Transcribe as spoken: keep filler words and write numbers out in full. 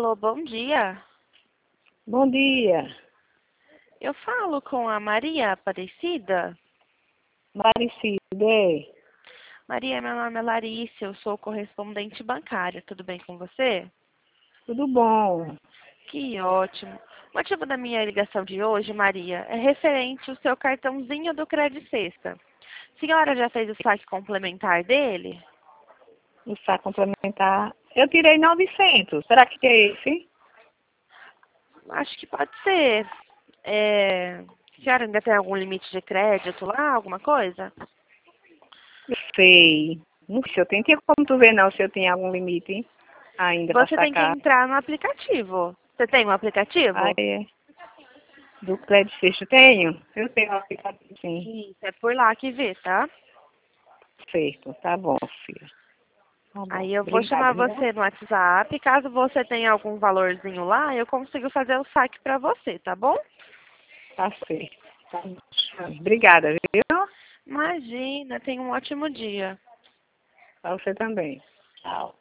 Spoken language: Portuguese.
Alô, bom dia. Bom dia, Eu falo com a Maria Aparecida. Maricida. é? Maria, meu nome é Larissa, eu sou correspondente bancária. Tudo bem com você? Tudo bom? Que ótimo. O motivo da minha ligação de hoje, Maria, é referente ao seu cartãozinho do Credit Sexta. A senhora já fez o saque complementar dele? O saco complementar. Eu tirei novecentos. Será que é esse? Acho que pode ser. É... A senhora ainda tem algum limite de crédito lá, alguma coisa? Eu sei. Não sei se eu tenho. Tinha como tu ver não se eu tenho algum limite ainda para Você tem que sacar. entrar no aplicativo. Você tem um Ah, aplicativo? é. Do crédito sexto tenho? Eu tenho um aplicativo, sim. Isso, é por lá que vê, tá? Certo. Tá bom, filha. Tá bom. Aí eu vou chamar Obrigada, viu? você no WhatsApp. Caso você tenha algum valorzinho lá, eu consigo fazer o saque pra você, tá bom? Tá certo. Tá bom. Obrigada, viu? Imagina, tenha um ótimo dia. Pra você também. Tchau.